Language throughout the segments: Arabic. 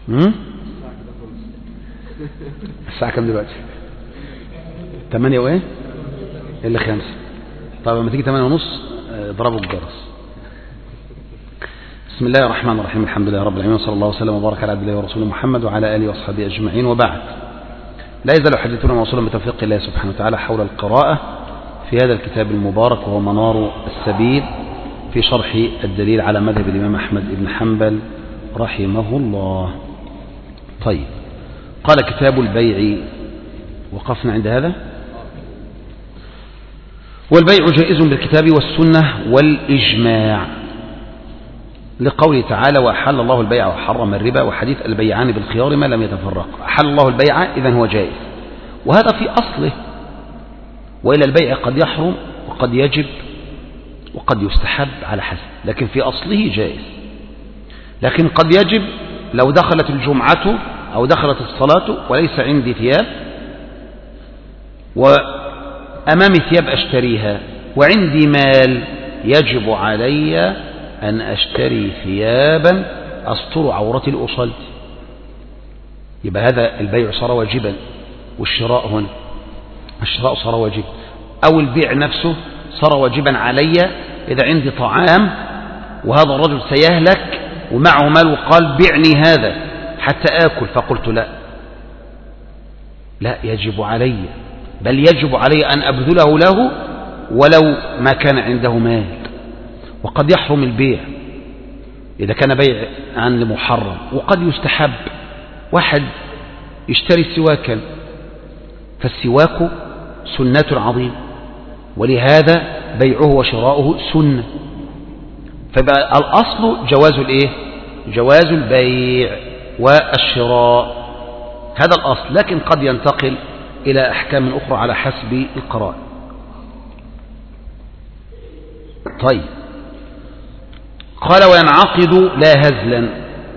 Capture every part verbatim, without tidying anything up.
الساعة كم دلوقتي؟ تمانية وايه الا خمسة. طيب لما تيجي تمانية ونص اضربوا الجرس. بسم الله الرحمن الرحيم. الحمد لله رب العالمين، صلى الله وسلم وبارك على عبد الله ورسوله محمد وعلى اله واصحابه اجمعين، وبعد. لا يزال حديثنا موصولا بتوفيق الله سبحانه وتعالى حول القراءة في هذا الكتاب المبارك، وهو منار السبيل في شرح الدليل على مذهب الإمام أحمد بن حنبل رحمه الله. طيب، قال كتاب البيع، وقفنا عند هذا. والبيع جائز بالكتاب والسنة والإجماع، لقوله تعالى: وأحل الله البيع وحرم الربا، وحديث البيعان بالخيار ما لم يتفرق. أحل الله البيع إذن هو جائز، وهذا في أصله، وإلى البيع قد يحرم وقد يجب وقد يستحب على حسب، لكن في أصله جائز. لكن قد يجب لو دخلت الجمعة أو دخلت الصلاة وليس عندي ثياب، وأمامي ثياب أشتريها، وعندي مال، يجب علي أن أشتري ثيابا أستر عورتي لأصلي. يبقى هذا البيع صار واجبا، والشراء هنا الشراء صار واجب، أو البيع نفسه صار واجبا علي إذا عندي طعام وهذا الرجل سيهلك ومعه مال وقال: بعني هذا حتى آكل، فقلت لا لا يجب علي، بل يجب علي أن أبذله له ولو ما كان عنده مال. وقد يحرم البيع إذا كان بيع عن محرم، وقد يستحب. واحد يشتري سواكا، فالسواك سنة عظيمة، ولهذا بيعه وشراؤه سنة، فبقى الأصل جواز الإيه؟ جواز البيع والشراء، هذا الأصل. لكن قد ينتقل إلى أحكام أخرى على حسب القرائن. طيب، قال: وينعقد لا هزلا.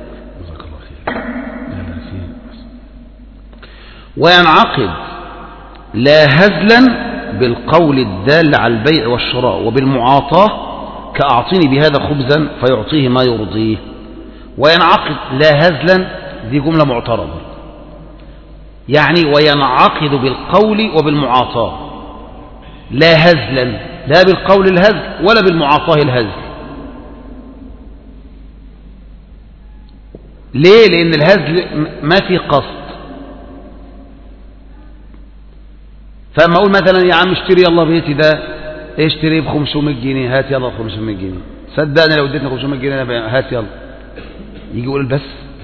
وينعقد لا هزلا بالقول الدال على البيع والشراء وبالمعاطاة، كأعطيني بهذا خبزا فيعطيه ما يرضيه. وينعقد لا هزلا، دي جملة معترضة، يعني وينعقد بالقول وبالمعاطاة، لا هزلا، لا بالقول الهزل ولا بالمعاطاة الهزل. ليه؟ لأن الهزل ما في قصد. فأما أقول مثلا: يا عم اشتري يلا بيتي ده، اشتري بخمسمائة جنيه، هات يلا خمسمائة جنيه، صدقني لو اديتني خمسمائة جنيه أنا هات يلا. يجي يقول بس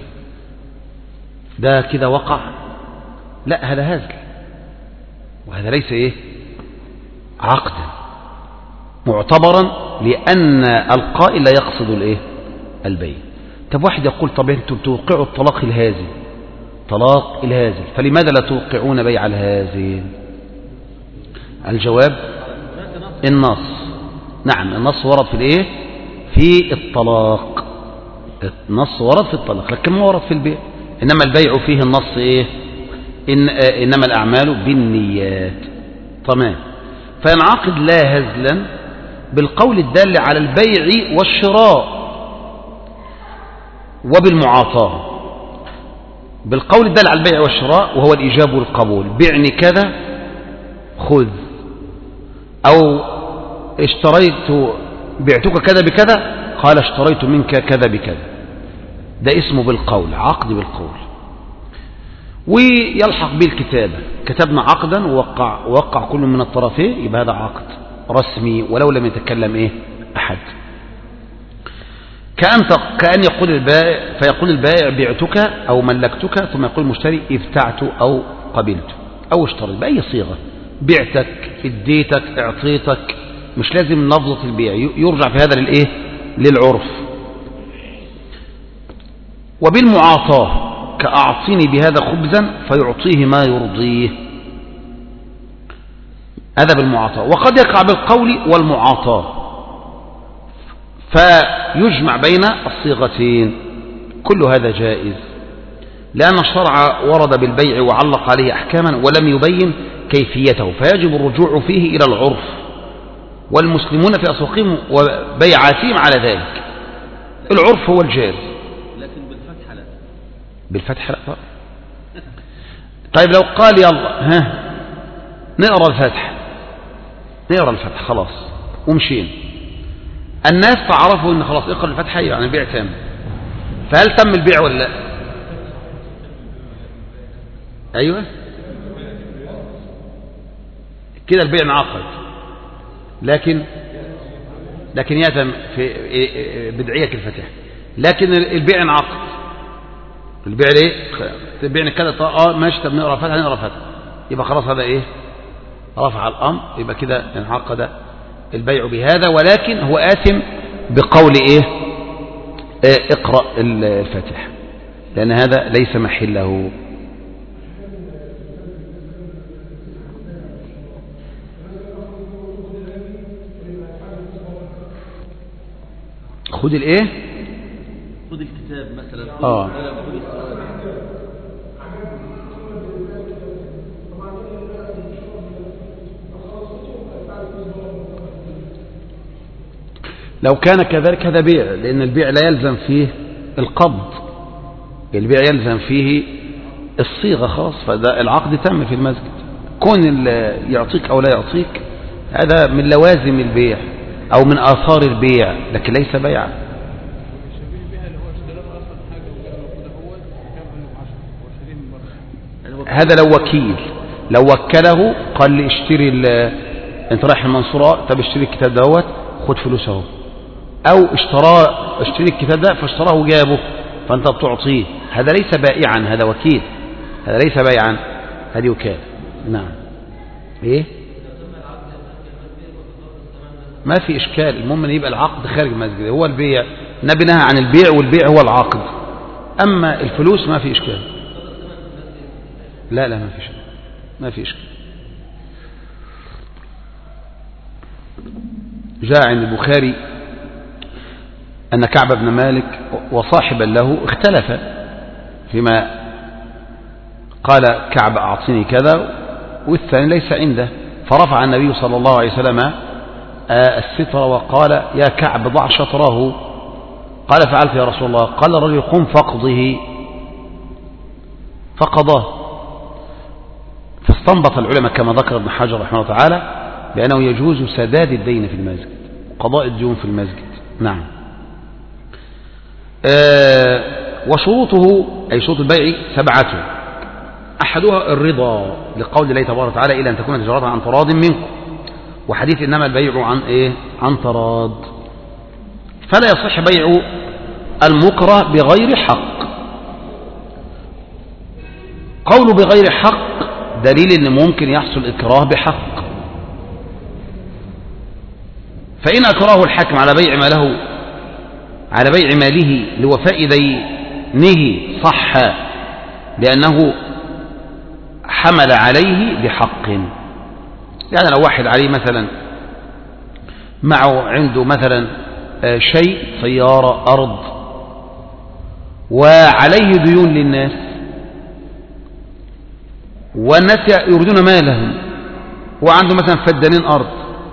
ده كده وقع؟ لا، هذا هزل، وهذا ليس ايه عقدا معتبرا، لأن القائل لا يقصد الايه البيع. طب واحد يقول: طب انتم توقعوا الطلاق الهازل، طلاق الهازل، فلماذا لا توقعون بيع الهازل؟ الجواب: النص. نعم، النص ورد في الايه في الطلاق، النص ورد في الطلاق، لكن ما ورد في البيع. انما البيع فيه النص ايه إن انما الاعمال بالنيات. تمام. فينعقد لا هزلا بالقول الدال على البيع والشراء وبالمعاطاة. بالقول الدال على البيع والشراء وهو الإيجاب والقبول: بعني كذا خذ، أو اشتريت بعتك كذا بكذا، قال اشتريت منك كذا بكذا، ده اسمه بالقول، عقد بالقول. ويلحق به الكتابة، كتبنا عقدا ووقع, ووقع كل من الطرفين، يبقى هذا عقد رسمي ولو لم يتكلم ايه أحد. كأن كأن يقول البائع، فيقول البائع: بعتك أو ملكتك، ثم يقول المشتري: ابتعت أو قبلت أو اشتريت، بأي صيغة، بعتك، اديتك، اعطيتك، مش لازم لفظة البيع، يرجع في هذا للإيه للعرف. وبالمعاطاة، كأعطيني بهذا خبزا فيعطيه ما يرضيه، هذا بالمعاطاة. وقد يقع بالقول والمعاطاة، فيجمع بين الصيغتين، كل هذا جائز، لأن الشرع ورد بالبيع وعلق عليه أحكاما ولم يبين كيفيته، فيجب الرجوع فيه إلى العرف، والمسلمون في أسواقهم وبيعاتهم على ذلك. العرف هو الجائز. لكن بالفتح لا. بالفتح لا طبعا. طيب لو قال يلا ها نقرأ الفتح، نقرأ الفتح خلاص ومشين، الناس تعرفوا ان خلاص اقرأ الفتح يعني البيع تام، فهل تم البيع ولا لا؟ ايوه كده البيع انعقد، لكن لكن يتم في بدعية الفتح، لكن البيع انعقد. البيع ليه؟ البيع كده اه ماشي، طب نقرا فتح نقرا فتح، يبقى خلاص هذا ايه؟ رفع الامر، يبقى كده انعقد البيع بهذا، ولكن هو آثم بقول ايه؟ اه اقرأ الفتح، لأن هذا ليس محله. خد الايه؟ خد الكتاب مثلا. اه لو كان كذلك هذا بيع، لأن البيع لا يلزم فيه القبض، البيع يلزم فيه الصيغة خلاص، فده العقد تم في المسجد. كون يعطيك أو لا يعطيك هذا من لوازم البيع أو من آثار البيع، لكن ليس بيعا. هذا لو وكيل، لو وكله قال لي اشتري انت رايح المنصورة، طب اشتري الكتاب دوت خد فلوسه، او اشترى اشتري الكتاب ده فاشتراه وجابه فانت بتعطيه، هذا ليس بائعا، هذا وكيل، هذا ليس بائعا، هذه وكالة. نعم ايه ما في اشكال، المهم ان يبقى العقد خارج المسجد، هو البيع النبي نهى عن البيع، والبيع هو العقد، اما الفلوس ما في اشكال. لا لا ما في اشكال، ما في اشكال. جاء عند البخاري أن كعب بن مالك وصاحبا له اختلفا فيما قال كعب أعطيني كذا والثاني ليس عنده، فرفع النبي صلى الله عليه وسلم الستر وقال يا كعب ضع شطره، قال فعلت يا رسول الله، قال الرجل قم فاقضه، فقضاه. فاستنبط العلماء كما ذكر ابن حجر رحمه الله تعالى بأنه يجوز سداد الدين في المسجد، قضاء الديون في المسجد. نعم. آه وشروطه أي شروط البيع سبعة، أحدها الرضا لقول الله تبارك وتعالى إلى أن تكون تجارة عن تراض منكم، وحديث إنما البيع عن إيه؟ عن تراض. فلا يصح بيع المكره بغير حق. قوله بغير حق دليل أن ممكن يحصل إكراه بحق، فإن أكراه الحاكم على بيع ما له على بيع ماله لوفاء دينه صح، لأنه حمل عليه بحق. يعني لو واحد عليه مثلا معه عنده مثلا شيء سيارة أرض وعليه ديون للناس، والناس يريدون مالهم، وعنده مثلا فدانين أرض،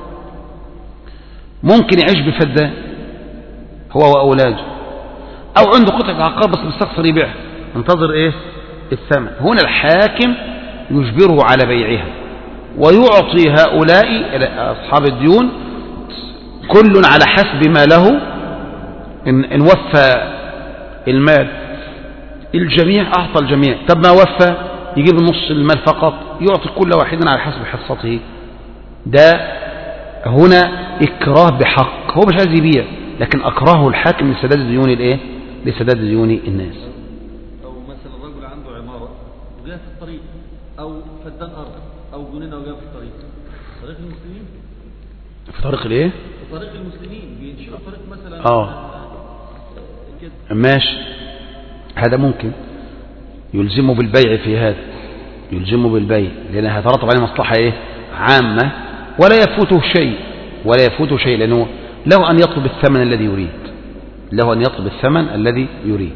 ممكن يعيش بفدان هو وأولاده، أو عنده قطعة عقار بس مستخسر يبيعها انتظر إيه الثمن. هنا الحاكم يجبره على بيعها ويعطي هؤلاء أصحاب الديون كل على حسب ما له، إن, إن وفى المال الجميع أعطى الجميع، طب ما وفى يجيب نص المال فقط يعطي كل واحد على حسب حصته. ده هنا إكراه بحق، هو مش عايز يبيع لكن أكرهه الحاكم لسداد ديون الإيه؟ لسداد ديون الناس. أو مثلا الرجل عنده عمارة وجاء في الطريق، أو فدان أرض أو جنينة وجاء في الطريق، طريق المسلمين في طريق الإيه؟ في طريق المسلمين بينشئوا طريق مثلا آه كده ماشي، هذا ممكن يلزمه بالبيع في هذا، يلزمه بالبيع لأن هيترتب عليه مصلحة إيه؟ عامة، ولا يفوته شيء ولا يفوته شيء لأنه له أن يطلب الثمن الذي يريد، له أن يطلب الثمن الذي يريد.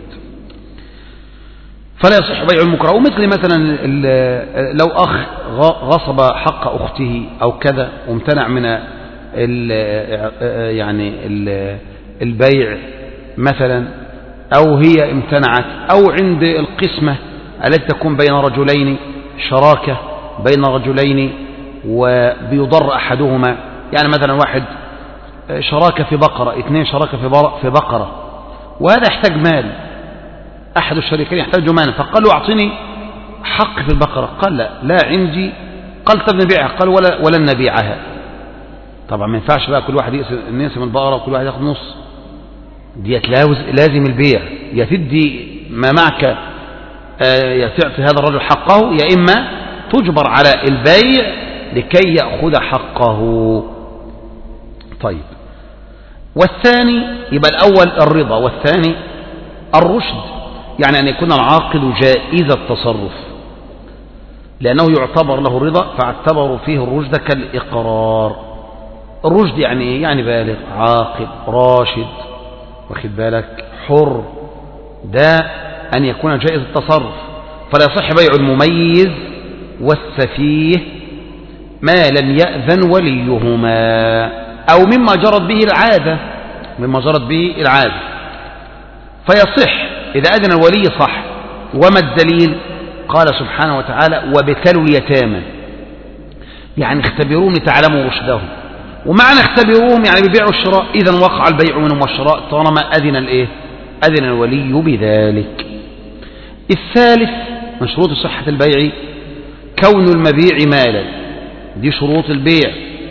فلا يصح بيع المكره. ومثل مثلا لو أخ غصب حق أخته أو كذا وامتنع من ال يعني ال البيع مثلا، أو هي امتنعت، أو عند القسمة التي تكون بين رجلين، شراكة بين رجلين وبيضر أحدهما، يعني مثلا واحد شراكة في بقرة، اثنين شراكة في بقرة، وهذا يحتاج مال، أحد الشريكين يحتاج مال، فقال له أعطني حق في البقرة، قال لا لا عندي، قال طب نبيعها، قال ولا ولن نبيعها. طبعا ما ينفعش بقى كل واحد يقسم البقرة وكل واحد ياخد نص، ديت لازم البيع، يا تدي ما معك يا تعطي هذا الرجل حقه، يا إما تجبر على البيع لكي يأخذ حقه. طيب، والثاني يبقى الأول الرضا، والثاني الرشد، يعني أن يكون العاقل جائز التصرف، لأنه يعتبر له الرضا فاعتبروا فيه الرشد كالإقرار. الرشد يعني إيه؟ يعني بالغ، عاقل، راشد، واخد بالك، حر، ده أن يكون جائز التصرف، فلا يصح بيع المميز والسفيه ما لم يأذن وليهما، أو مما جرت به العادة، مما جرت به العادة فيصح إذا أذن الولي صح. وما الدليل؟ قال سبحانه وتعالى وابتلوا اليتامى، يعني اختبروني تعلموا رشدهم، ومعنى اختبروهم يعني ببيع والشراء، إذا وقع البيع منهم والشراء طالما أذن الإيه؟ أذن الولي بذلك. الثالث من شروط صحة البيع كون المبيع مالا، دي شروط البيع،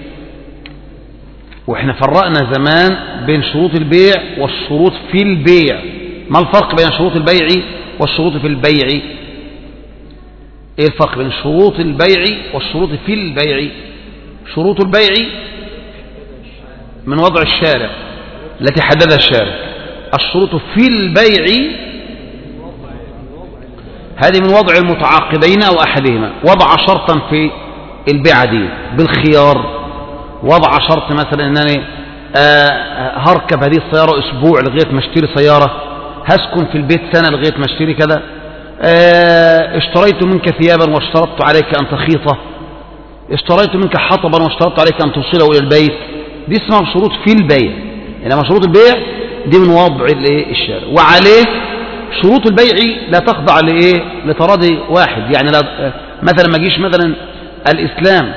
وإحنا فرقنا زمان بين شروط البيع والشروط في البيع. ما الفرق بين شروط البيع والشروط في البيع؟ إيه الفرق بين شروط البيع والشروط في البيع؟ شروط البيع من وضع الشارع التي حددها الشارع، الشروط في البيع هذه من وضع المتعاقدين أو أحدهما، وضع شرطا في البيعة دي بالخيار، وضع شرط مثلا أنني هركب هذه السيارة أسبوع لغاية ما اشتري سيارة، هسكن في البيت سنة لغاية ما اشتري كذا، اشتريت منك ثيابا واشترطت عليك أن تخيطه، اشتريت منك حطبا واشترطت عليك أن توصله إلى البيت، دي اسمها شروط في البيع. إنما شروط البيع دي من وضع الشارع، وعليه شروط البيع لا تخضع لإيه؟ لتراضي واحد، يعني لا مثلا ما جيش مثلا الإسلام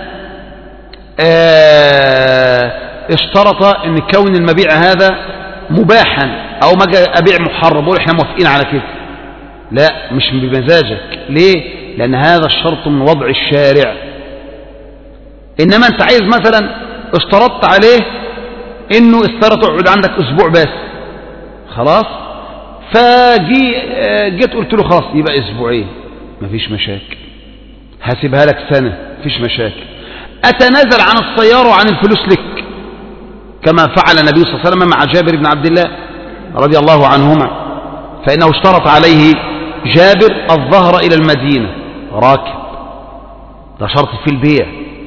اه اشترط ان كون المبيع هذا مباحا، او ما ابيع محرم بقول احنا موافقين على كده، لا مش بمزاجك. ليه؟ لان هذا الشرط من وضع الشارع. انما انت عايز مثلا اشترطت عليه انه السيارة تقعد عندك اسبوع بس، خلاص، فجي جيت قلت له خلاص يبقى اسبوعين، مفيش مشاكل، هسيبها لك سنة، مفيش مشاكل، اتنازل عن السيارة وعن الفلوس لك، كما فعل النبي صلى الله عليه وسلم مع جابر بن عبد الله رضي الله عنهما، فإنه اشترط عليه جابر الظهر إلى المدينة راكب، ده شرط في البيع.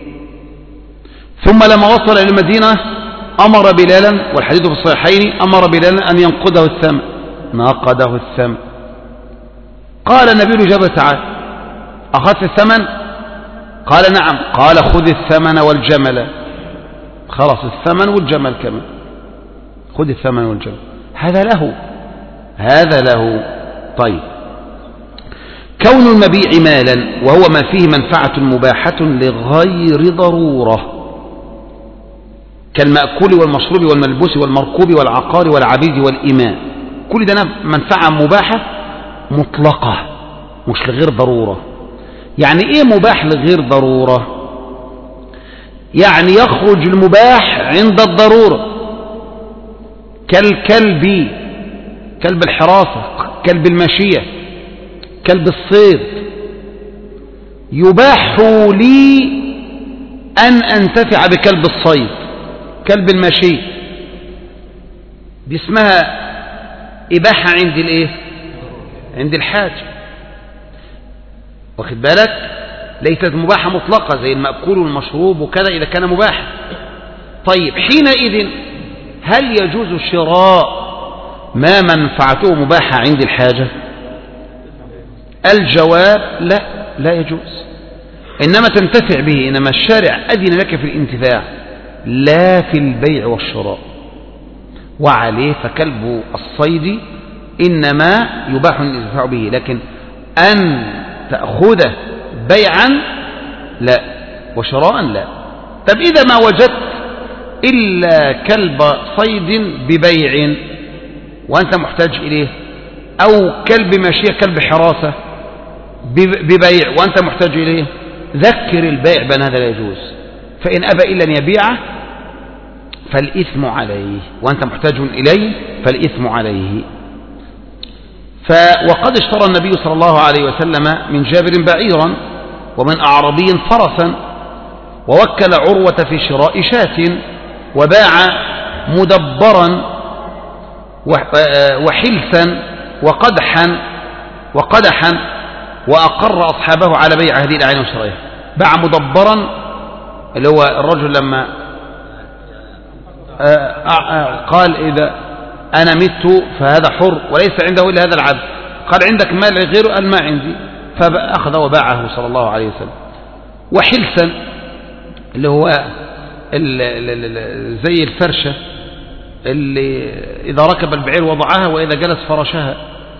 ثم لما وصل إلى المدينة أمر بلالا، والحديث في الصحيحين، أمر بلالا أن ينقذه الثمن، ناقده الثمن. قال النبي لجابر تعالى أخذت الثمن؟ قال نعم. قال خذ الثمن والجمل، خلاص الثمن والجمل كمان، خذ الثمن والجمل، هذا له، هذا له. طيب، كون المبيع مالا وهو ما فيه منفعة مباحة لغير ضرورة، كالمأكول والمشروب والملبوس والمركوب والعقار والعبيد والإماء، كل ده منفعة مباحة مطلقة مش لغير ضرورة. يعني ايه مباح لغير ضرورة؟ يعني يخرج المباح عند الضرورة، كالكلب، كلب الحراسة، كلب المشية، كلب الصيد، يباح لي أن أنتفع بكلب الصيد، كلب المشي، دي اسمها إباحة عند الإيه؟ عند الحاجة، واخد بالك؟ ليست مباحة مطلقة زي المأكول والمشروب وكذا إذا كان مباحا. طيب، حينئذ هل يجوز شراء ما منفعته مباحة عند الحاجة؟ الجواب لا، لا يجوز، إنما تنتفع به، إنما الشارع أذن لك في الانتفاع لا في البيع والشراء. وعليه فكلب الصيد إنما يباح الانتفاع به، لكن أن تأخذه بيعا لا وشراء لا. طب إذا ما وجدت إلا كلب صيد ببيع وأنت محتاج إليه، أو كلب ماشية كلب حراسة ببيع وأنت محتاج إليه، ذكر البائع بأن هذا لا يجوز، فإن أبى إلا أن يبيعه فالإثم عليه، وأنت محتاج إليه فالإثم عليه. وقد اشترى النبي صلى الله عليه وسلم من جابر بعيرا ومن أعربي فرسا، ووكل عروة في شراء شاة، وباع مدبرا وحلسا وقدحا وقدحا وأقر أصحابه على بيع هذه الأعيان وشرائها. باع مدبرا اللي هو الرجل لما قال إذا أنا مت فهذا حر وليس عنده إلا هذا العبد، قال عندك مال غيره؟ قال ما عندي، فأخذ وباعه صلى الله عليه وسلم. وحلسا اللي هو زي الفرشة اللي إذا ركب البعير وضعها وإذا جلس فرشها.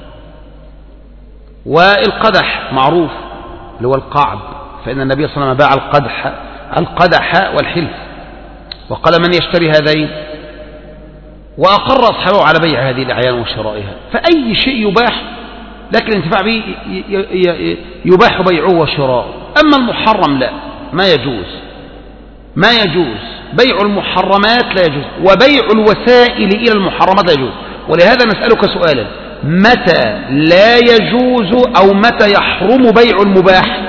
والقدح معروف اللي هو القعب، فإن النبي صلى الله عليه وسلم باع القدح القدح والحلف، وقال من يشتري هذين، وأقر أصحابه على بيع هذه الأعيان وشرائها. فأي شيء يباح لكن الانتفاع به يباح بيعه وشراءه. أما المحرم لا، ما يجوز ما يجوز بيع المحرمات لا يجوز، وبيع الوسائل إلى المحرمات لا يجوز. ولهذا نسألك سؤالا: متى لا يجوز أو متى يحرم بيع المباح؟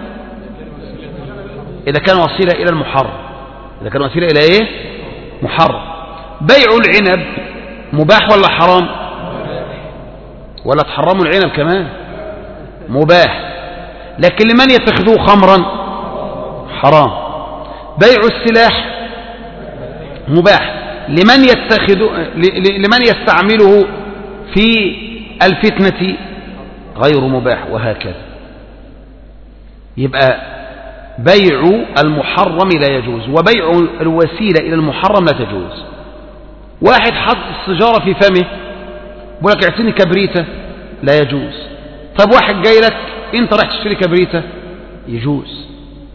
إذا كان وسيلة إلى المحرم. إذا كان وسيلة إلى إيه؟ محرم. بيع العنب مباح ولا حرام؟ ولا تحرموا العنب كمان؟ مباح. لكن لمن يتخذوه خمرا؟ حرام. بيع السلاح مباح لمن يتخذ لمن يستعمله في الفتنة غير مباح، وهكذا. يبقى بيع المحرم لا يجوز، وبيع الوسيلة إلى المحرم لا تجوز. واحد حط السجارة في فمه بقول لك اعطيني كبريتة، لا يجوز. طب واحد جاي لك انت راح تشتري كبريتة، يجوز.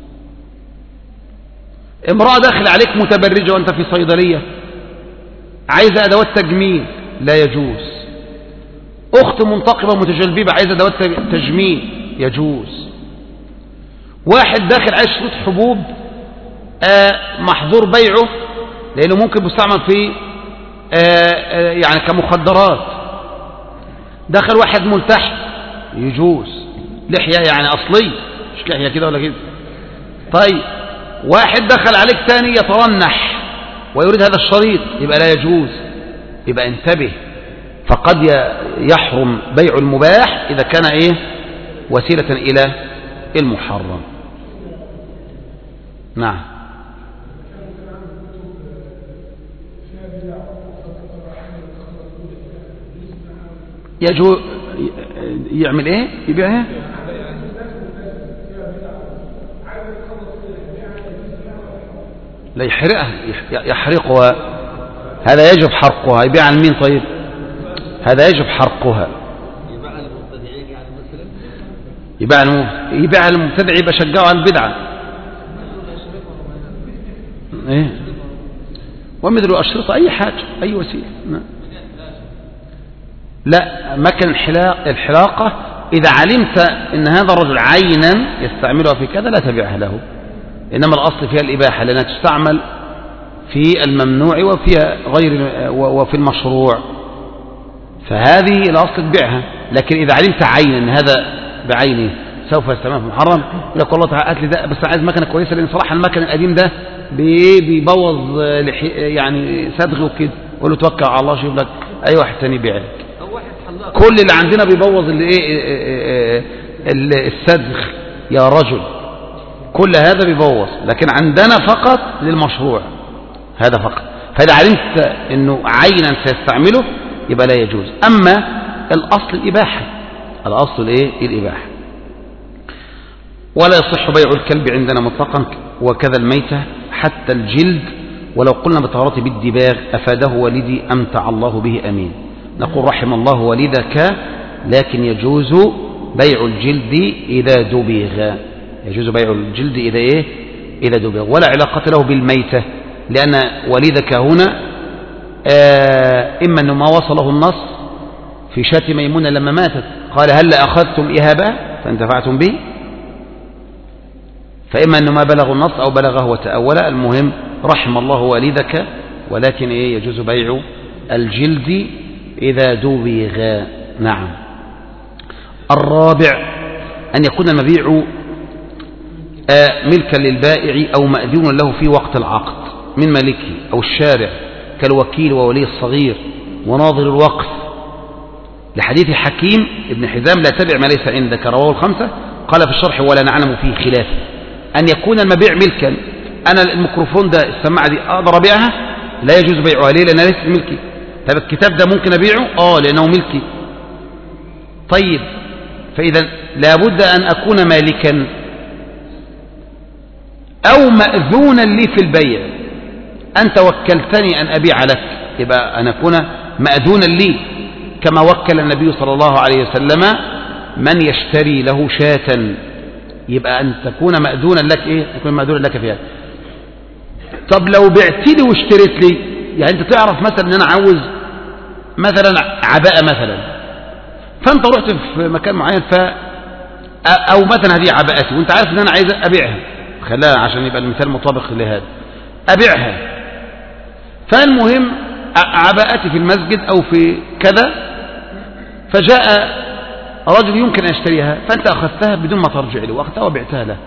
امرأة داخل عليك متبرجة وانت في صيدلية عايزة أدوات تجميل، لا يجوز. أخت منتقبة متجلبيبة عايزة أدوات تجميل، يجوز. واحد داخل عايز شروط حبوب آه محظور بيعه لأنه ممكن يستعمل في آه آه يعني كمخدرات. دخل واحد ملتحي، يجوز. لحية يعني أصلي، مش لحية كده ولا كده. طيب واحد دخل عليك تاني يترنح ويريد هذا الشريط، يبقى لا يجوز. يبقى انتبه، فقد يحرم بيع المباح إذا كان إيه؟ وسيلة إلى المحرم. نعم. يجوز يعمل إيه؟ يبيعها؟ لا يحرقها، يحرقها. هذا يجب حرقها. يبيع لمين طيب؟ هذا يجب حرقها. يبيع للمبتدع، يبيع للمبتدع يبقى شجعه على البدعة. ايه؟ ومثل الأشرطة أي حاجة، أي وسيلة. لا، مكن الحلاق الحلاقة إذا علمت أن هذا الرجل عينا يستعملها في كذا لا تبيعها له، إنما الأصل فيها الإباحة لأنها تستعمل في الممنوع وفي غير وفي المشروع، فهذه الأصل تبيعها. لكن إذا علمت عينا أن هذا بعينه سوف يستعمل في محرم، يقول لك والله تعالى لي ده بس عايز مكنة كويسة، لأن صراحة المكن القديم ده بيبوظ يعني صدغ وكده، قول له توكل على الله شوف لك أي واحد ثاني يبيع لك. كل اللي عندنا بيبوظ الصدغ يا رجل، كل هذا بيبوظ، لكن عندنا فقط للمشروع هذا فقط. فإذا علمت أنه عينا سيستعمله يبقى لا يجوز. أما الأصل الإباحة، الأصل إيه؟ الإباحة. ولا يصح بيع الكلب عندنا مطلقا، وكذا الميتة حتى الجلد، ولو قلنا بطهارته بالدباغ أفاده والدي أمتع الله به أمين. نقول رحم الله والدك، لكن يجوز بيع الجلد إذا دبغ، يجوز بيع الجلد إذا إيه؟ إذا دبغ، ولا علاقة له بالميتة، لأن والدك هنا آه إما أنه ما وصله النص في شاة ميمونة لما ماتت قال هل أخذتم إهابها فانتفعتم به، فإما أنه ما بلغ النص أو بلغه وتأول. المهم رحم الله والدك، ولكن إيه؟ يجوز بيع الجلد إذا دبغ. نعم. الرابع أن يكون المبيع آه ملكا للبائع أو مأذون له في وقت العقد من مالكه أو الشارع كالوكيل وولي الصغير وناظر الوقف، لحديث حكيم ابن حزام لا تبع ما ليس عندك، رواه الخمسة. قال في الشرح ولا نعلم فيه خلاف. أن يكون المبيع ملكا، أنا الميكروفون ده السماعة دي أقدر أبيعها؟ لا يجوز بيعها، ليه؟ لأنها ليست ملكي. طب الكتاب ده ممكن أبيعه؟ آه لأنه ملكي. طيب فإذا لابد أن أكون مالكا أو مأذونا لي في البيع. أنت وكلتني أن أبيع لك، يبقى أن أكون مأذونا لي، كما وكل النبي صلى الله عليه وسلم من يشتري له شاة، يبقى أن تكون مأذونا لك إيه؟ تكون مأذونا لك فيها. طب لو بعت لي واشتريت لي، يعني أنت تعرف مثلا أن أنا عاوز مثلا عباءة مثلا، فأنت رحت في مكان معين ف أو مثلا هذه عباءتي وأنت عارف أن أنا عايز أبيعها، خلاها عشان يبقى المثال مطابق لهذا، أبيعها. فالمهم عباءتي في المسجد أو في كذا، فجاء رجل يمكن أن يشتريها، فأنت أخذتها بدون ما ترجع له وأخذتها وبعتها له.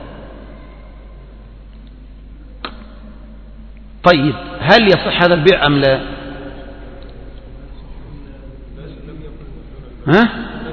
طيب هل يصح هذا البيع أم لا؟ ها؟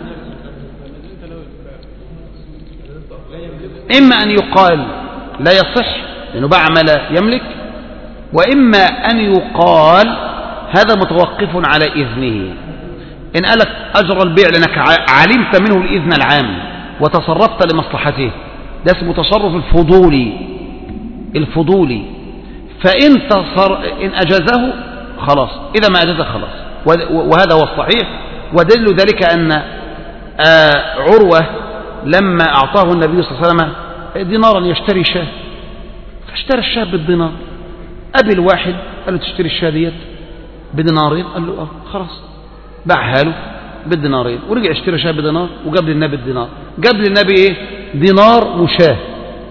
إما أن يقال لا يصح لأنه باع ما لا يملك، وإما أن يقال هذا متوقف على إذنه. إن قالك أجرى البيع لأنك علمت منه الإذن العام وتصرفت لمصلحته، ده اسمه تصرف الفضولي الفضولي فإن تصر إن أجازه خلاص، إذا ما أجازه خلاص، وهذا هو الصحيح. ودل ذلك أن عروة لما أعطاه النبي صلى الله عليه وسلم دينارا يشتري شاه، فاشترى الشاه بالدينار. أبي الواحد قال له تشتري الشاه ديت بدينارين، قال له آه خلاص، باعها له بالدينارين، ورجع اشترى شاه بدينار وجاب للنبي الدينار. جاب للنبي ايه؟ دينار وشاه.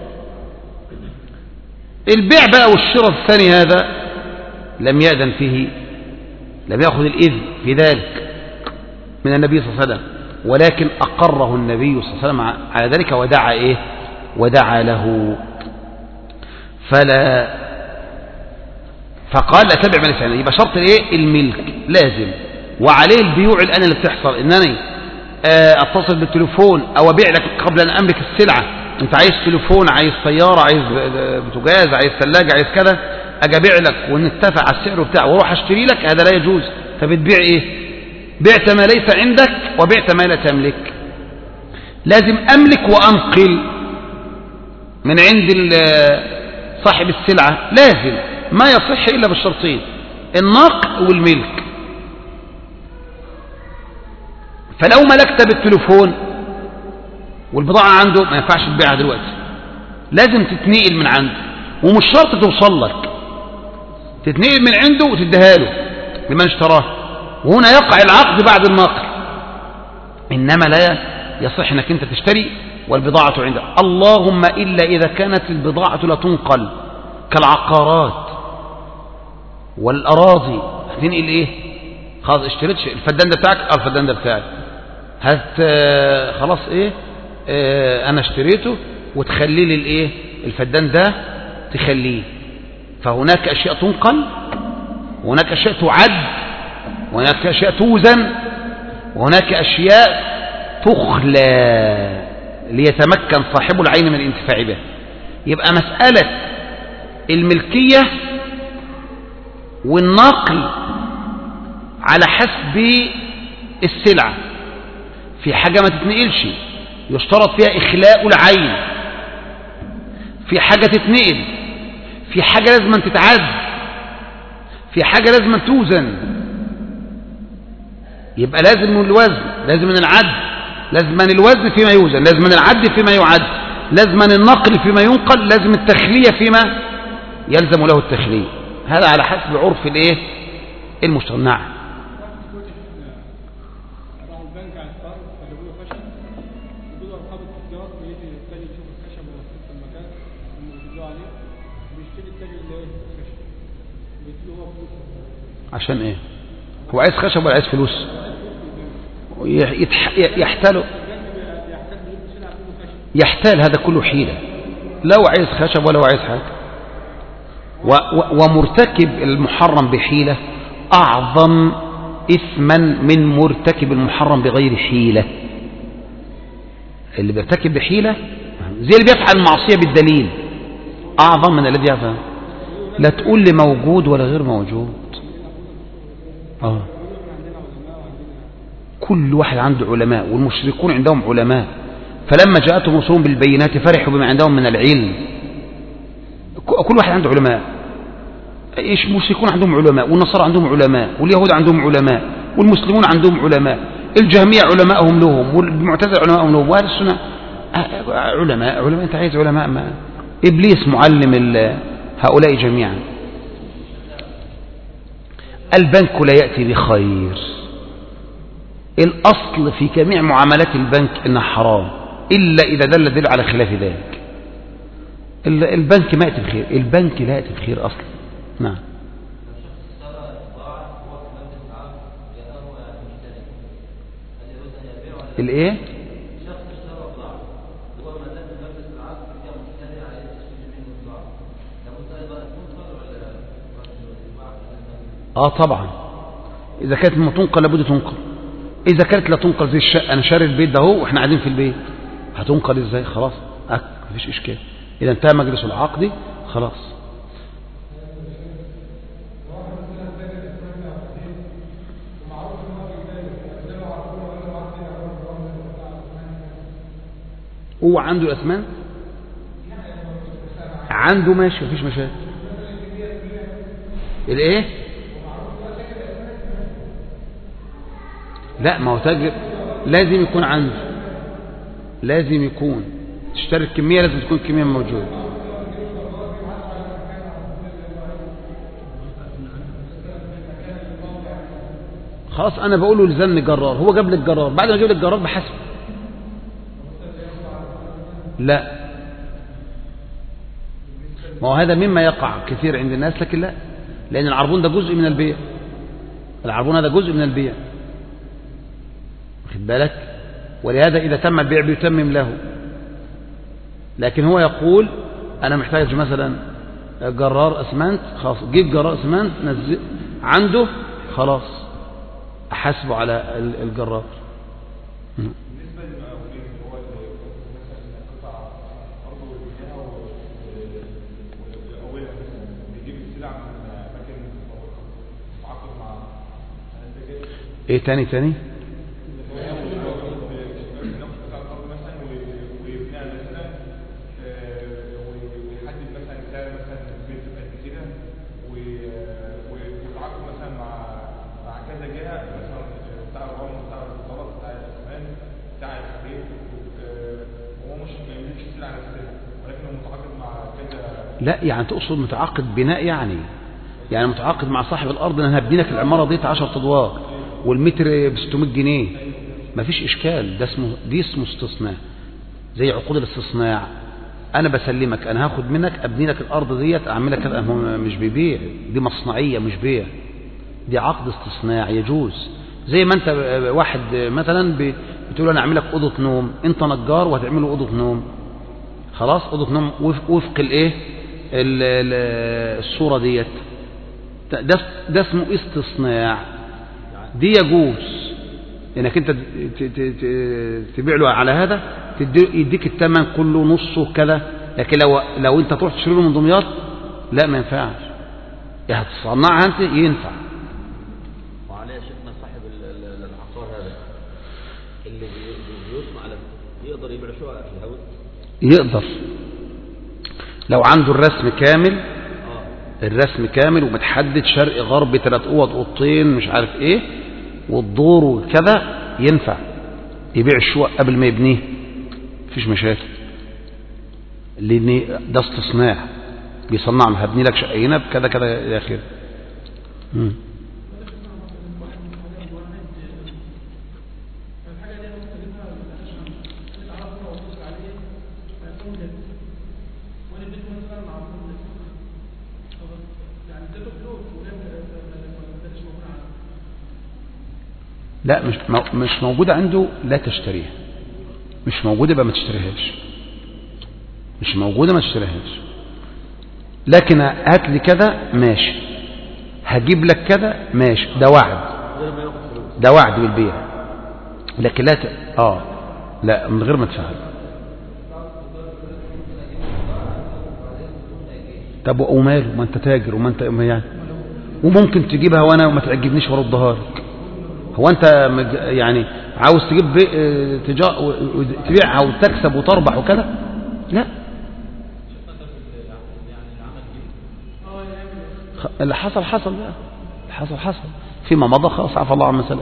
البيع بقى والشراء الثاني هذا لم يأذن فيه، لم يأخذ الإذن في ذلك من النبي صلى الله عليه وسلم، ولكن أقره النبي صلى الله عليه وسلم على ذلك ودعا إيه؟ ودعا له. فلا فقال لا تبع ما ليس عندك، يبقى شرط الايه؟ الملك لازم. وعليه البيوع الآن اللي بتحصل إنني أتصل بالتليفون أو أبيع لك قبل أن أملك السلعة. أنت عايز تليفون، عايز سيارة، عايز بوتاجاز، عايز ثلاجة، عايز كذا، أجي أبيع لك ونتفق على السعر بتاعه وأروح أشتري لك، هذا لا يجوز. فبتبيع إيه؟ بعت ما ليس عندك وبعت ما لا تملك. لازم أملك وأنقل من عند صاحب السلعة، لازم ما يصح إلا بالشرطين، النقل والملك. فلو ملكت بالتليفون والبضاعة عنده ما ينفعش تبيعها دلوقتي، لازم تتنقل من عنده، ومش شرط توصل لك، تتنقل من عنده وتديها له لمن اشتراه، وهنا يقع العقد بعد النقل. إنما لا يصح أنك أنت تشتري والبضاعة عندك، اللهم إلا إذا كانت البضاعة لا تنقل كالعقارات والأراضي. هتنقل إيه؟ خلاص اشتريتش الفدان ده بتاعك، اه الفدان ده بتاعك، هات خلاص إيه اه أنا اشتريته وتخلي لي الإيه الفدان ده تخليه. فهناك أشياء تنقل، وهناك أشياء تعد، وهناك أشياء توزن، وهناك أشياء تخلى ليتمكن صاحب العين من الانتفاع به. يبقى مسألة الملكية والنقل على حسب السلعة. في حاجة ما تتنقلش يشترط فيها إخلاء العين، في حاجة تتنقل، في حاجة لازم تتعد، في حاجة لازم توزن. يبقى لازم من الوزن، لازم من العد، لازم من الوزن فيما يوزن، لازم من العد فيما يعد، لازم من النقل فيما ينقل، لازم التخلية فيما يلزم له التخلية. هذا على حسب عرف الايه المجتمع. نعم. عشان ايه؟ هو عايز خشب ولا عايز فلوس؟ يحتال يحتال هذا كله حيلة، لو عايز خشب ولا عايز حاجة. ومرتكب المحرم بحيلة أعظم إثما من مرتكب المحرم بغير حيلة. اللي بيرتكب بحيلة زي اللي بيفعل المعصية بالدليل أعظم من الذي يفعل. لا تقول لي موجود ولا غير موجود. آه. كل واحد عنده علماء، والمشركون عندهم علماء، فلما جاءتهم رسلهم بالبينات فرحوا بما عندهم من العلم. كل واحد عنده علماء. ايش المشركون عندهم علماء، والنصارى عندهم علماء، واليهود عندهم علماء، والمسلمون عندهم علماء، الجهمية علماءهم لهم، والمعتزلة علماءهم لهم، وأهل السنة علماء علماء. انت عايز علماء؟ ما ابليس معلم هؤلاء جميعا. البنك لا يأتي بخير. الأصل في جميع معاملات البنك إنها حرام إلا إذا دل دل على خلاف ذلك. البنك ما يأتي بخير، البنك لا يأتي بخير أصلا. نعم. الإيه؟ آه طبعا، إذا كانت ما تنقل لابد تنقل. إذا كانت لا تنقل زي الشقة، أنا شاري البيت ده هو وإحنا قاعدين في البيت، هتنقل إزاي؟ خلاص أك مفيش إشكال. إذا انتهى مجلس العقد خلاص. هو عنده الأثمان عنده ماشي مفيش مشاكل. الإيه؟ لا، ما هو تاجر لازم يكون عنده، لازم يكون تشتري الكمية، لازم تكون الكمية موجودة. خلاص أنا بقوله لزمني جرار، هو جاب لي الجرار، بعد ما جاب لي الجرار بحسب. لا، ما هو هذا مما يقع كثير عند الناس، لكن لا، لأن العربون ده جزء من البيع. العربون هذا جزء من البيع، واخد بالك؟ ولهذا إذا تم البيع بيتمم له. لكن هو يقول أنا محتاج مثلا جرار أسمنت، خلاص جيب جرار أسمنت نزل عنده، خلاص أحاسبه على الجرار. بالنسبة للمقاولين هو مثلا قطع أرض ويبيعها ويقولها، بيجيب السلع من أماكن متعاقد مع الانتاجات. إيه تاني تاني؟ لا يعني تقصد متعاقد بناء، يعني يعني متعاقد مع صاحب الأرض، أنا هبني لك العمارة دي عشرة أدوار والمتر ب ستمائة جنيه، مفيش إشكال. ده اسمه دي اسمه استصناع، زي عقود الاستصناع. أنا بسلمك، أنا هاخد منك أبني لك الأرض ديت، أعمل لك كده، مش ببيع، دي مصنعية مش بيع، دي عقد استصناع يجوز. زي ما أنت واحد مثلا بتقول أنا أعمل لك أوضة نوم، أنت نجار وهتعمل له أوضة نوم، خلاص أوضة نوم وفق الإيه الصورة ديت، ده, ده اسمه استصناع، دي يجوز انك انت تبيع له على هذا، يديك الثمن كله نصه كذا. لكن لو لو انت تروح تشتري له من دمياط، لا ما ينفعش، يا هتصنعها انت ينفع. وعليه شيخنا صاحب العقار هذا اللي بيصنع على يقدر يبيع شقق في الهواء؟ يقدر لو عنده الرسم كامل، الرسم كامل ومتحدد شرق غرب ثلاث اوض اوضتين مش عارف ايه، والدور وكذا ينفع يبيع الشقق قبل ما يبنيه، مفيش مشاكل، لأن ده استصناع بيصنع له، هبني لك شقينا بكذا كذا إلى آخره. لا مش مش موجودة عنده، لا تشتريها، مش موجودة يبقى ما تشتريهاش، مش موجودة ما تشتريهاش. لكن هات لي كذا ماشي، هجيب لك كذا ماشي، ده وعد، ده وعد بالبيع، لكن لا ت... اه لا من غير ما تفعل. طب وماله، ما انت تاجر وما انت يعني، وممكن تجيبها وانا وما تعجبنيش واردها لك. هو انت يعني عاوز تجيب تبيعها وتكسب وتربح وكذا؟ لا، اللي حصل حصل بقى، اللي حصل حصل فيما مضى، خلاص عفى الله عما سلف.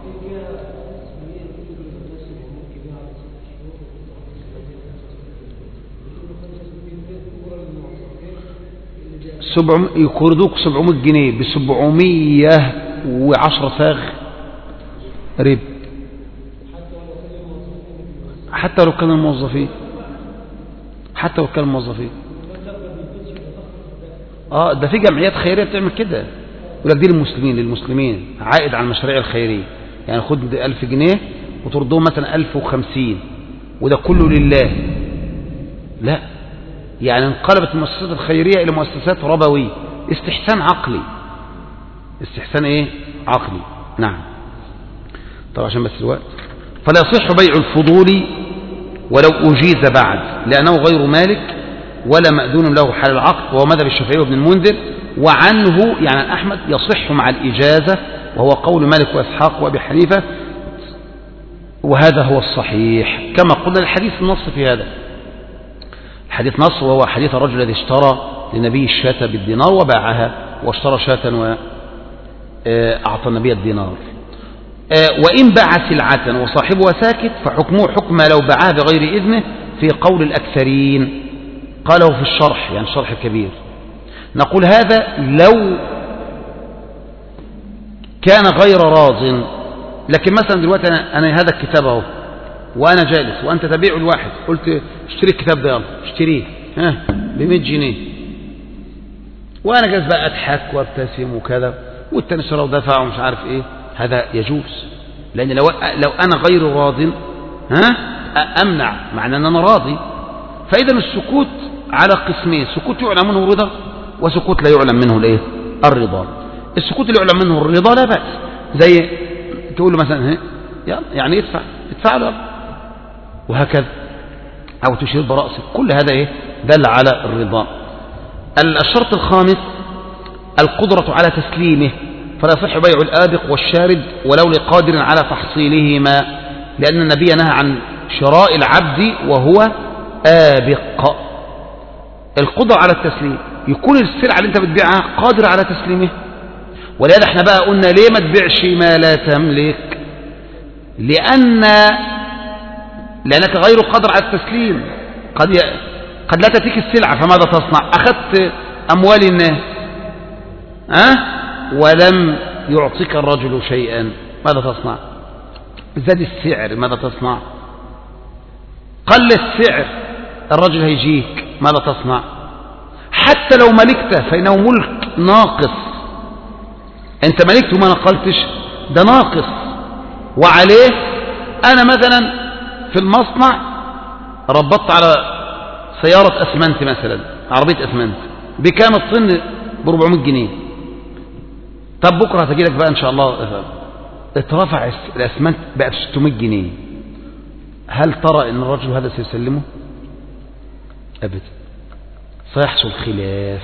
يقرضوك سبعمائة جنيه بسبعمائة وعشرة ساغ رب، حتى لو كانوا الموظفين، حتى لو كانوا الموظفين. اه ده في جمعيات خيريه بتعمل كده، يقول لك دي للمسلمين، للمسلمين عائد على المشاريع الخيريه، يعني خد ألف جنيه وترضوه مثلا ألف وخمسين وده كله لله. لا، يعني انقلبت المؤسسات الخيريه الى مؤسسات ربويه، استحسان عقلي، استحسان ايه عقلي. نعم. طبعا عشان بس الوقت، فلا يصح بيع الفضول ولو أجيز بعد، لأنه غير مالك ولا مأذون له حال العقد، وهو مذهب الشافعي وابن المنذر، وعنه يعني أحمد يصح مع الإجازة، وهو قول مالك وإسحاق وأبي حنيفة، وهذا هو الصحيح كما قلنا. الحديث النص في هذا الحديث نص، وهو حديث الرجل الذي اشترى لنبي الشاة بالدينار وباعها، واشترى شاة وأعطى النبي الدينار. وإن باع سلعة وصاحبها ساكت فحكمه حكم لو باعها بغير إذنه في قول الأكثرين، قاله في الشرح، يعني الشرح الكبير. نقول هذا لو كان غير راض، لكن مثلا دلوقتي أنا, أنا هذا الكتاب اهو وأنا جالس وأنت تبيع الواحد، قلت اشتري الكتاب ده، يلا اشتريه ها بمئة جنيه، وأنا جالس بقى أضحك وابتسم وكذا، والتاني اشترى ودفع ومش عارف إيه، هذا يجوز، لأن لو لو أنا غير راض ها أمنع، معنى أن أنا راضي. فإذا السكوت على قسمين، سكوت يعلم منه الرضا، وسكوت لا يعلم منه الايه الرضا. السكوت اللي يعلم منه الرضا لا بأس، زي تقول له مثلا يعني يدفع يدفع له وهكذا، أو تشير برأسك، كل هذا ايه دل على الرضا. الشرط الخامس القدرة على تسليمه، فلا يصح بيع الآبق والشارد ولو لقادر على تحصيلهما، لأن النبي نهى عن شراء العبد وهو آبق. القدرة على التسليم، يكون السلعة اللي انت بتبيعها قادر على تسليمه. ولهذا احنا بقى قلنا ليه ما تبيعش ما لا تملك، لأن لأنك غير قادر على التسليم، قد ي... قد لا تأتيك السلعة، فماذا تصنع؟ أخذت أموال الناس أه؟ ولم يعطيك الرجل شيئا، ماذا تصنع؟ زاد السعر، ماذا تصنع؟ قل السعر، الرجل هيجيك، ماذا تصنع؟ حتى لو ملكته فإنه ملك ناقص، أنت ملكته ما نقلتش، ده ناقص. وعليه أنا مثلا في المصنع ربطت على سيارة أسمنت مثلا، عربية أسمنت بكام الطن؟ ب أربعمائة جنيه. طب بكرة هتجي لك بقى إن شاء الله اترفع الأسمنت بقى ب ستمائة جنيه، هل ترى أن الرجل هذا سيسلمه؟ أبدا، سيحصل خلاف،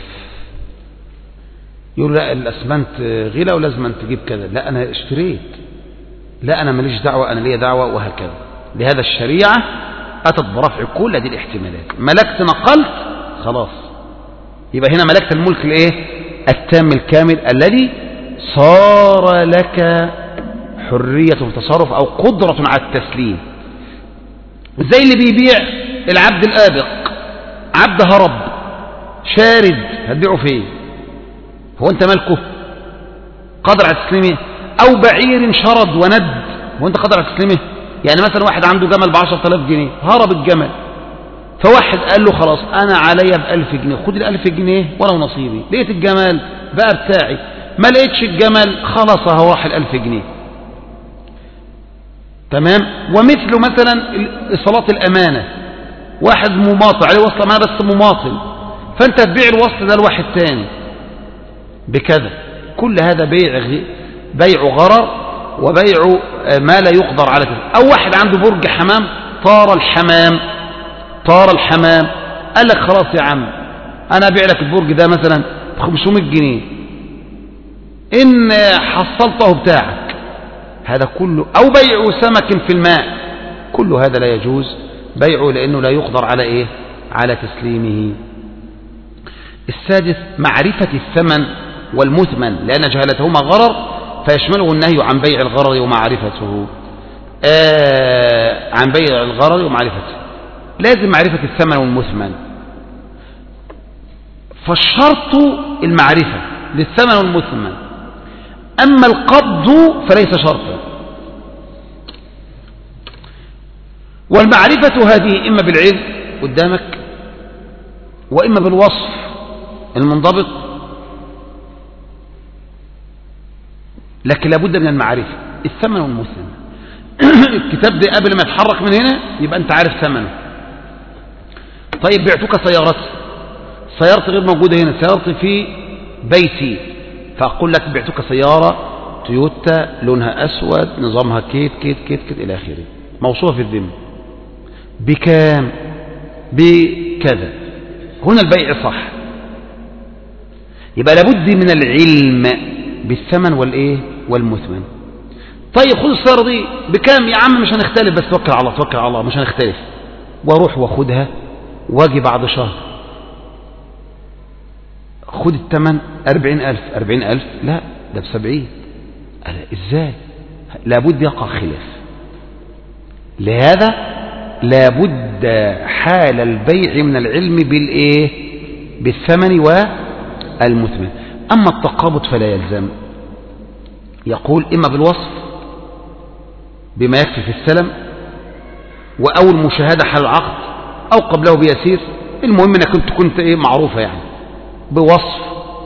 يقول لا الأسمنت غلا ولازم أن تجيب كذا، لا أنا اشتريت، لا أنا ماليش دعوة، أنا لي دعوة، وهكذا. لهذا الشريعة أتت برفع كل هذه الاحتمالات. ملكت نقلت خلاص، يبقى هنا ملكت الملك الايه التام الكامل الذي صار لك حرية في التصرف أو قدرة على التسليم. زي اللي بيبيع العبد الآبق، عبد هرب شارد، هتبيعه فين؟ هو أنت مالكه قادر على تسليمه؟ أو بعير شرد وند، هو أنت قادر على تسليمه؟ يعني مثلا واحد عنده جمل بعشرة آلاف جنيه، هرب الجمل، فواحد قال له خلاص أنا عليا بألف جنيه، خد الألف جنيه ولو نصيبي. لقيت الجمل بقى بتاعي، ما لقيتش الجمل خلاص اهو راح الألف جنيه. تمام. ومثل مثلا صلاة الأمانة، واحد مماطل عليه وصل أمانة بس مماطل، فأنت تبيع الوصل ده لواحد تاني بكذا. كل هذا بيع بيع غرر وبيع ما لا يقدر على تسليمه. أو واحد عنده برج حمام، طار الحمام طار الحمام قال لك خلاص يا عم أنا أبيع لك البرج ده مثلا بخمسمائة جنيه إن حصلته بتاعك. هذا كله. أو بيع سمك في الماء، كل هذا لا يجوز بيعه لأنه لا يقدر على إيه؟ على تسليمه. السادس معرفة الثمن والمثمن، لأن جهالتهما غرر فيشمله النهي عن بيع الغرر ومعرفته. آه عن بيع الغرر ومعرفته لازم معرفة الثمن والمثمن. فالشرط المعرفة للثمن والمثمن، أما القبض فليس شرطا. والمعرفة هذه إما بالعلم قدامك وإما بالوصف المنضبط، لكن لابد من المعرفة الثمن والمثمن. الكتاب ده قبل ما يتحرك من هنا يبقى أنت عارف ثمنه. طيب بعتك سيارتي، سيارتي غير موجودة هنا، سيارتي في بيتي، فأقول لك بعتك سيارة تويوتا لونها أسود نظامها كيت كيت كيت كيت إلى آخره، موصوفة في الذمة بكام؟ بكذا. هنا البيع صح. يبقى لابد من العلم بالثمن والإيه والمثمن. طيب خذ السيارة دي بكام يا عم؟ مش هنختلف، بس توكل على الله توكل على الله مش هنختلف. واروح واخدها واجي بعد شهر خد الثمن أربعين ألف. أربعين ألف لا ده بسبعين. إزاي؟ لابد يقع خلاف. لهذا لابد حال البيع من العلم بالإيه؟ بالثمن والمثمن. أما التقابض فلا يلزم. يقول إما بالوصف بما يكفي في السلم، وأو المشاهدة حال العقد، أو قبله بيسير. المهم أنك كنت كنت إيه معروفة يعني بوصف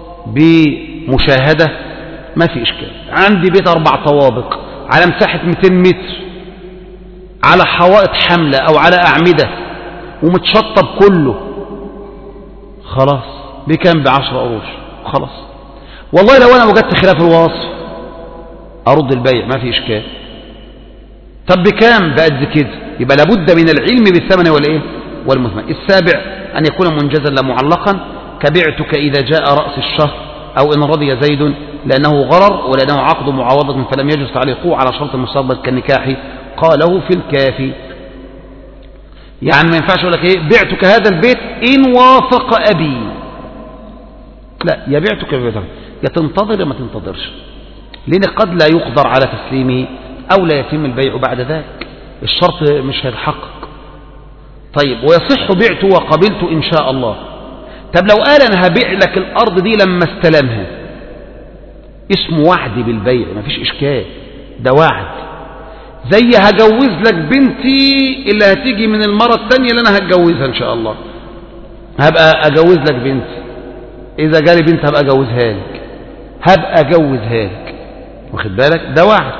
بمشاهدة ما في إشكال. عندي بيت أربع طوابق على مساحة مئتين متر على حوائط حملة أو على أعمدة ومتشطب كله، خلاص بكام؟ بعشر قروش خلاص. والله لو أنا وجدت خلاف الوصف أرد البيع ما في إشكال. طب بكام؟ بقد كده. يبقى لابد من العلم بالثمن والإيه والمثمن. السابع أن يكون منجزا لا معلقا، كبعتك إذا جاء رأس الشهر، أو إن رضي زيد لأنه غرر ولأنه عقد معاوضة فلم يجوز تعليقه على شرط المستقبل كالنكاح قاله في الكافي. يعني ما ينفعش أقول لك إيه بعتك هذا البيت إن وافق أبي، لا، يا بعتك يا بعتك، يا تنتظر يا ما تنتظرش، لأن قد لا يقدر على تسليمه أو لا يتم البيع بعد ذلك، الشرط مش هيتحقق. طيب ويصح بعت وقبلت إن شاء الله. طب لو قال أنا هبيع لك الأرض دي لما استلمها، اسمه وعد بالبيع ما فيش إشكال، ده وعد. زي هجوز لك بنتي اللي هتيجي من المرة الثانية اللي أنا هتجوزها إن شاء الله، هبقى أجوز لك بنتي، إذا جالي بنت هبقى أجوزها لك، هبقى أجوزها لك، واخد بالك؟ ده وعد،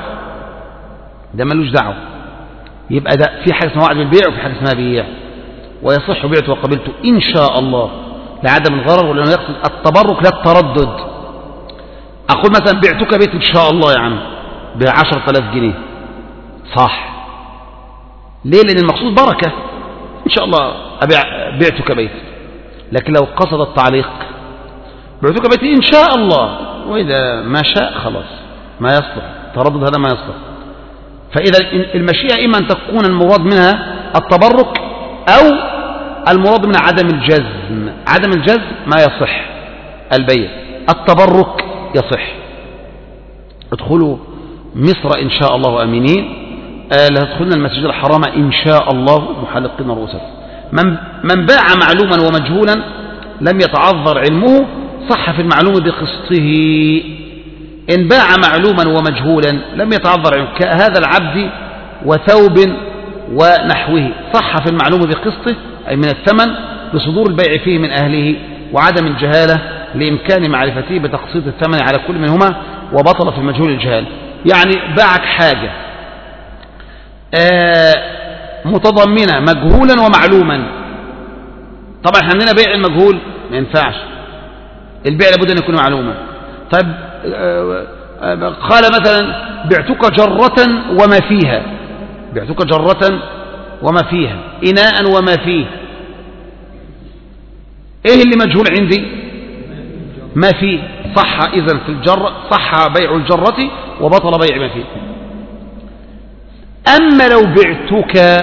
ده ملوش دعوة. يبقى ده في حاجة اسمها وعد بالبيع وفي حاجة اسمها بيع. ويصح بعت وقبلت إن شاء الله لعدم الغرر، ولأنه يقصد التبرك لا التردد. أقول مثلا بعتك بيت إن شاء الله يا عم بعشرة آلاف جنيه، صح. ليه؟ لأن المقصود بركة إن شاء الله أبيع بعتك بيت. لكن لو قصد التعليق بعتك بيت إن شاء الله، وإذا ما شاء خلاص ما يصلح، تردد هذا ما يصلح. فإذا المشيئة إما أن تكون المراد منها التبرك أو المراد منها عدم الجزم. عدم الجزم ما يصح البيع، التبرك يصح. ادخلوا مصر إن شاء الله آمنين، لتدخلن المسجد الحرام إن شاء الله محلقين رؤوسكم. من, من باع معلوما ومجهولا لم يتعذر علمه صح في المعلوم بقسطه. إن باع معلوما ومجهولا لم يتعذر علمه كهذا العبد وثوب ونحوه صح في المعلوم بقسطه أي من الثمن بصدور البيع فيه من أهله وعدم الجهالة لإمكان معرفته بتقسيط الثمن على كل منهما وبطل في المجهول الجهال. يعني باعك حاجة آه متضمنة مجهولا ومعلوما. طبعا احنا عندنا بيع المجهول ما ينفعش، البيع لابد أن يكون معلوما. طيب آه آه قال مثلا بعتك جرة وما فيها، بعتك جرة وما فيها إناء وما فيه، ايه اللي مجهول عندي؟ ما فيه. صح إذن في الجرة صح بيع الجرة وبطل بيع ما فيه. أما لو بعتك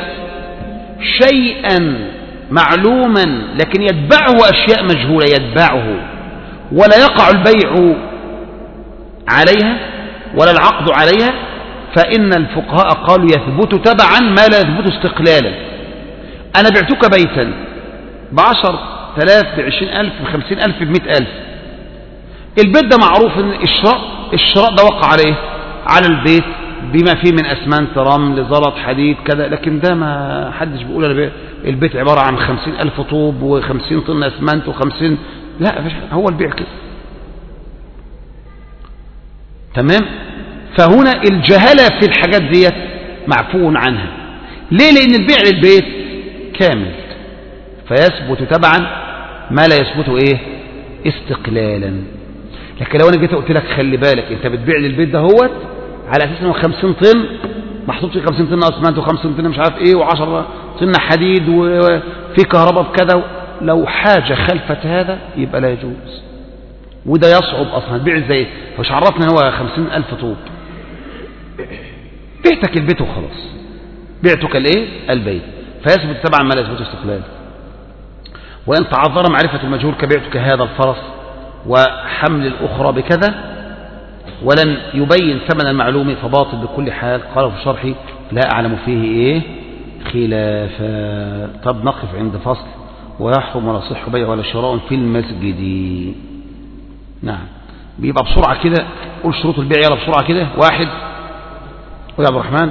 شيئا معلوما لكن يتبعه أشياء مجهولة يتبعه ولا يقع البيع عليها ولا العقد عليها، فإن الفقهاء قالوا يثبت تبعا ما لا يثبت استقلالا. أنا بعتك بيتا بعشر ثلاث بعشرين ألف بخمسين ألف بمئة ألف، البيت ده معروف ان الشراء الشراء ده وقع عليه على البيت بما فيه من أسمنت رمل زلط حديد كذا، لكن ده ما حدش بيقول البيت عبارة عن خمسين ألف طوب وخمسين طن أسمنت وخمسين، لا هو البيع كده. تمام. فهنا الجهالة في الحاجات ديت معفو عنها. ليه؟ لأن البيع للبيت كامل فيثبت تبعا ما لا يثبت ايه استقلالا. لكن لو انا جيت قلت لك خلي بالك انت بتبيع للبيت ده هوت على اساس انه خمسين طن محطوط فيه خمسين طن اسمنت وخمسين طن مش عارف ايه وعشرة طن حديد وفي كهرباء بكذا، لو حاجه خلفت هذا يبقى لا يجوز، وده يصعب اصلا. البيع ازاي؟ فمش عرفنا ان هو خمسين ألف طوب، بعتك البيت وخلاص، بعتك الايه البيت فيثبت تبعا ما لا يثبت استقلالا. وإن تعذر معرفة المجهول كبعتك هذا الفرس وحمل الأخرى بكذا ولم يبين ثمن المعلوم فباطل بكل حال. قال في شرحي لا أعلم فيه إيه خلافا. طب نقف عند فصل ويحرم ولا يصح بيع ولا شراء في المسجد. نعم بيبقى بسرعة كده، قول شروط البيع يلا بسرعة كده. واحد قول يا عبد الرحمن.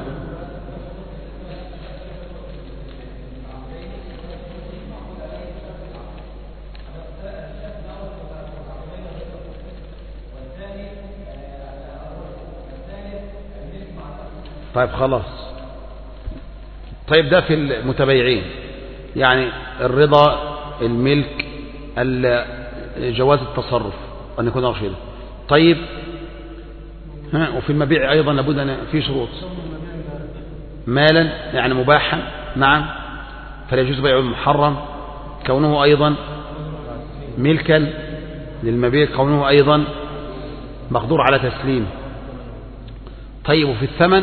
طيب خلاص. طيب ده في المتبايعين يعني الرضا، الملك، جواز التصرف أن يكون رشيدا. طيب ها وفي المبيع أيضا لابد أن في شروط. مالا يعني مباحا نعم فلا يجوز بيع المحرم، كونه أيضا ملكا للمبيع، كونه أيضا مقدور على تسليم. طيب وفي الثمن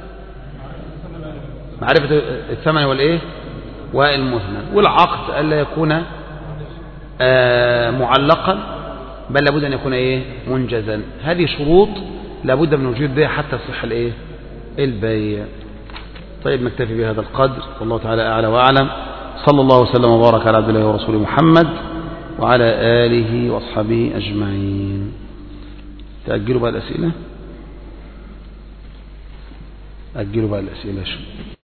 معرفة الثمن والإيه والمثمن. والعقد ألا يكون آه معلقا بل لابد أن يكون إيه منجزا. هذه شروط لابد من وجود بها حتى يصح الإيه البيع. طيب نكتفي بهذا القدر والله تعالى أعلى وأعلم. صلى الله وسلم وبارك على عبد الله ورسوله محمد وعلى آله وأصحابه أجمعين. تأجلوا بقى الأسئلة، أجلوا بقى الأسئلة شو